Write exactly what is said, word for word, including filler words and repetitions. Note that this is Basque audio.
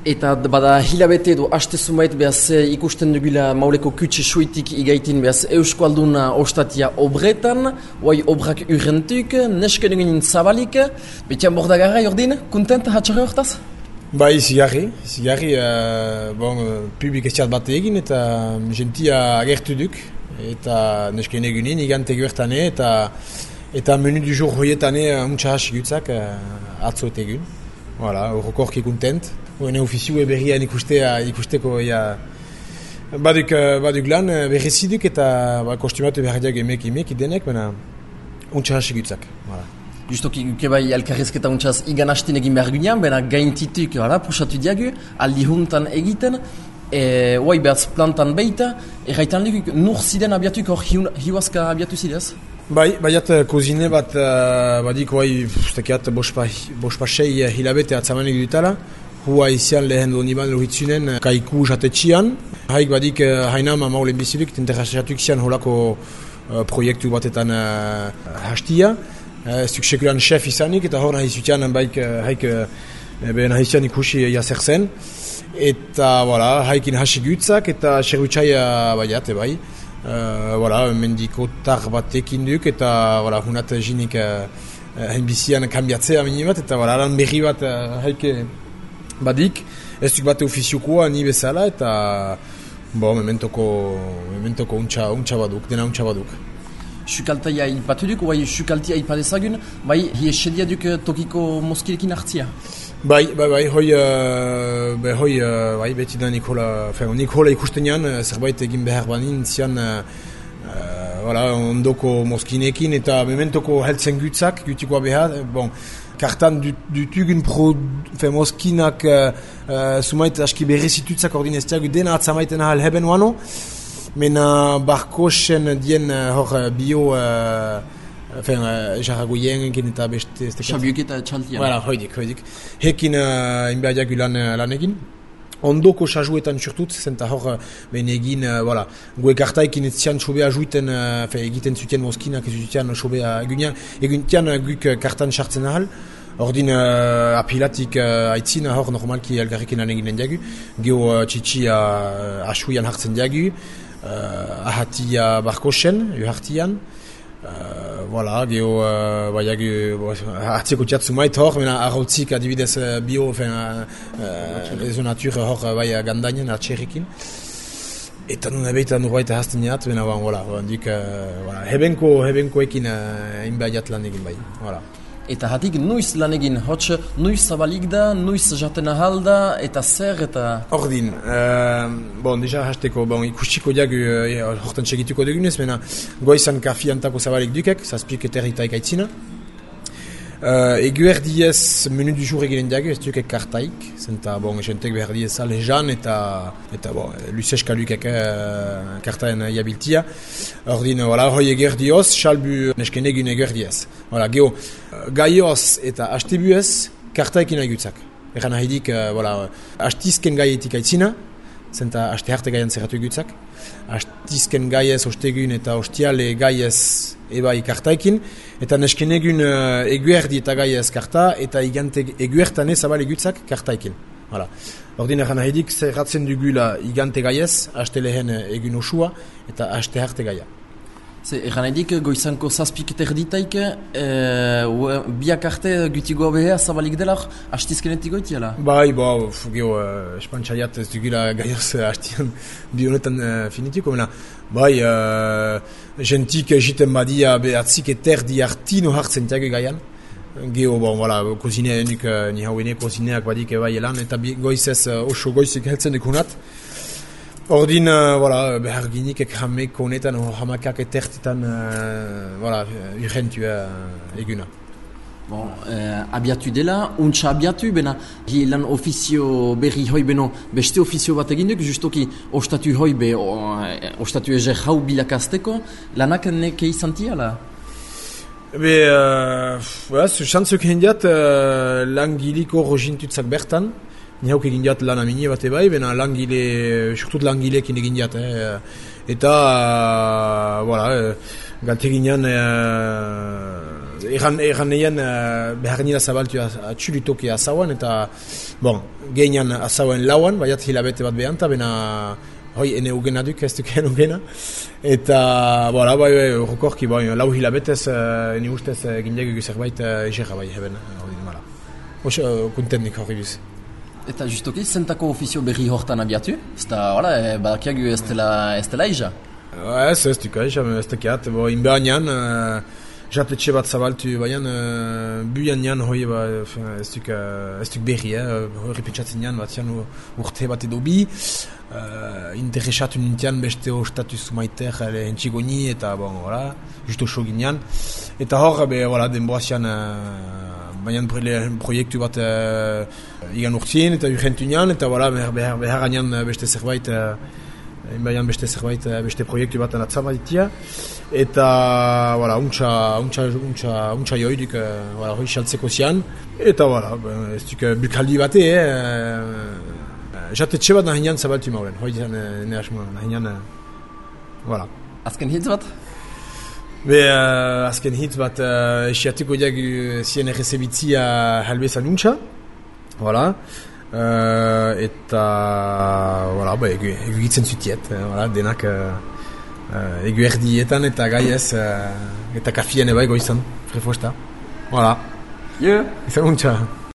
Eta bada hilabete edo haste zumait behaz ikusten dugula mauleko kutsi suitik igaitin behaz Eusko Alduna ostatia obretan, oai obrak urrentuk, nesken egin zabalik, betian bordagarra jordin, kontent hatxarri hortaz? Bai, zigarri, zigarri, uh, bon, publik estiat bat egin eta gentia agertu duk, eta nesken egunin, igante guertane, eta eta menu du jour hoietane untsa hasi gutzak uh, atzo eta egun. Voilà, horrekorki kontent. Hone ofizio berrian ikustea, ikusteko ja, baduk, baduk lan berreziduk eta ba, kostumatu berdiak emek emek idenek, baina untsa hasi gutzak. Voilà. Justoki guke bai elkarrezketa untsaz igan hasten egin behar gunean, baina gaintituk hala, pusatu diagu, aldi huntan egiten, e, oai behatz plantan beita, erraitan duk nur ziren abiatuk hor hiuazka abiatu zidez? Bai, baiat kozine bat, uh, badik oai, stekiat bospasei hilabete atzamanik dutala, hua izian lehen doniban lohitzunen kaiku jatetxian. Haik badik hainama maulen biziluk, tenterrasatuk zian holako uh, proiektu batetan uh, hastia. Ez uh, duk sekulan chef izanik eta hor nahi zutian baik haik uh, nahi zian ikusi jazer zen. Eta voilà, haikin hasi gutzak eta xerutxaia baiat, bai. Uh, voilà, mendikotar batekin duk eta voilà, hunat jinik uh, hainbizian kambiatzea minibat eta voilà, lan berri bat uh, haik badik, ez duk bate ofiziokoa ni bezala eta bo, mementoko, mementoko untxa, untxa baduk, dena untxa baduk. Sukaltaia ipatu duk, bai sukaltia ipadezagun, bai hiesedia duk tokiko moskirekin hartzia? Bai, bai, bai, hoi, uh, be, hoi uh, bai, beti da Nikola, fe, Nikola ikusten jan, zerbait egin behar banin, zian, uh, uh, voilà, ondoko moskinekin eta mementoko heltzen gutzak, gutikoa behar, bon, kartan dutugun pro, fe, moskinak uh, uh, sumait aski berrezitutzak ordin ez diagu dena atzamaiten ahal heben wano, mena barkosen dien uh, hor bio, uh, Enfin, uh, jarragoien egin eta beste... Xabiuk eta txaltian. Voilà, hoidik, hoidik. Hekin uh, inbehadiak lan, lan egin. Ondoko xajuetan surtut, zenta hor behin egin, uh, voilà, goe kartaikin ez zian sobea juiten, uh, egiten zuten moskinak ez zuten sobea egunean, eguntian uh, guk kartan sartzen ahal. Ordin uh, apilatik uh, aitzina hor normalki elgarrekin lan eginen diagu. Geo uh, txitsi uh, asuian hartzen diagu, uh, ahatia barkosen, uhartian. Uh, voilà, geho, uh, baiak, hartzeko txatzu mait hor, mena arrautzik adibidez uh, bio, fin, uh, ezo natur hor bai gandainen, atxerrekin. Eta nun ebeita nurbait ahazten jat, mena, ban, voilà, dik, uh, voilà, hebenko, hebenkoekin uh, inbaiat lan egin bai, voilà. Eta hatik nuiz lan egin, hotx nuiz zabalik da, nuiz jaten ahal da, eta zer, eta... Ordin, uh, bon, deja hasteko, bon, ikustiko diag, uh, hortan segituko dugunez, mena goizan kafiantako zabalik dukek, zazpik eterritaik aitzina. Uh, Eguerdiez menu du jour eginen diag, ez dukek kartaik, zenta, bon, jentek beherdiez alejan, eta, eta, bon, luzeska dukek uh, kartaen iabiltia. Ordin, voilà, hoi eguerdioz, xalbu nesken egin eguerdiez. Voilà, geho, gaioz eta hastebuez kartaikin aigutzak. Egan ahidik, uh, voilà, hastizken gaietik aitzina, zenta haste harte gaian zerratu egutzak. Hastizken gaiez ostegun eta ostiale gaiez ebai kartaikin, eta nesken egun uh, eguerdi eta gaiez karta, eta igante eguertane zabal egutzak kartaikin. Voilà. Ordin egan ahidik, zerratzen dugula igante gaiez, haste lehen egun osua, eta haste harte gaia. Ze, egan edik, goizanko zazpik terditaik, e, biak arte gutigoa behea zabalik delak, hastizkenetik goitiala? Bai, ba, geho, uh, espantxaiat ez dugula gaioz hastian bi honetan uh, finitiko, mena, bai, uh, jentik egiten badia behatzik eterdi hartino hartzen tiago gaian. Geho, bon, voilà, kozineanik, uh, ni hauene kozineak badik bai elan, eta goizez uh, oso goizik heltzen dekunat. Ordin, uh, voilà, behar ginik ekhamek honetan, hamakak etertitan, uh, voilà, urgentu uh, eguna. Bon, eh, abiatu dela, untsa abiatu, bena, hi lan ofizio berri hoi beno, beste ofizio bat egin duk, justoki ostatu hoi be, o, ostatu ezer hau bilakazteko, lanak neke izantia, la? Be, uh, xantzuk hendiat, uh, langiliko rozintutzak bertan, ni hauk egin diat lan amini bat ebai, bena langile, surtut langilekin egin diat, eh. Eta, uh, voilà, uh, galteginean uh, Egan, egan neien, uh, behar nila zabaltu atxulitoki azauan, eta, bon, geinan azauen lauan, baiat hilabete bat behanta, bena, hoi, ene ugena duk, ez duken ugena, eta, voilà, bai, bai, rokorki, bai, lau hilabetez, uh, ene ustez, uh, gindegu zerbait, uh, isera, bai, heben, hori, mala. Oso, uh, kontennik hori biz. Eta justoki, zentako ofizio berri hortan abiatu? Zta, hola, e, badakiagu ez dela, ez dela ija? Ez, ez duk, ez dukiat, bo, inbeanian, uh, jatetxe bat zabaltu, baina, uh, buian nian, hoi, ba, ez duk, uh, ez duk berri, eh, hori pentsatzen nian, bat zian urte bat edo bi, uh, interesatu nintian beste o status maiter entxigoni, eta, bon, voilà, justo sogin nian, eta hor, be, voilà, denboazian, uh, baina proiektu bat uh, igan urtien, eta urgentu nian, eta, voilà, behar, behar, behar anian beste zerbait, uh, Inbaian beste zerbait, beste proiektu bat anatzabaitia, eta, voilà, untxa, untxa, untxa, untxa joidik, voilà, hoi xaltzeko zian, eta, voilà, ez duk bukaldi bate, eh, jatetxe bat nahinean zabaltu maulen, hoi zan, ne asmoa, nahinean, voilà. Azken hitz bat? Be, uh, azken hitz bat, uh, esiatiko diag zien errezebitzia halbezan untxa, voilà. Uh, eta voilà, ba, egu, egu gitzen zutiet, uh, voilà, denak uh, uh, egu erdietan eta gaiez uh, eta kafien eba egoizan, frefosta. Voilà. Yeah. Izan untxa.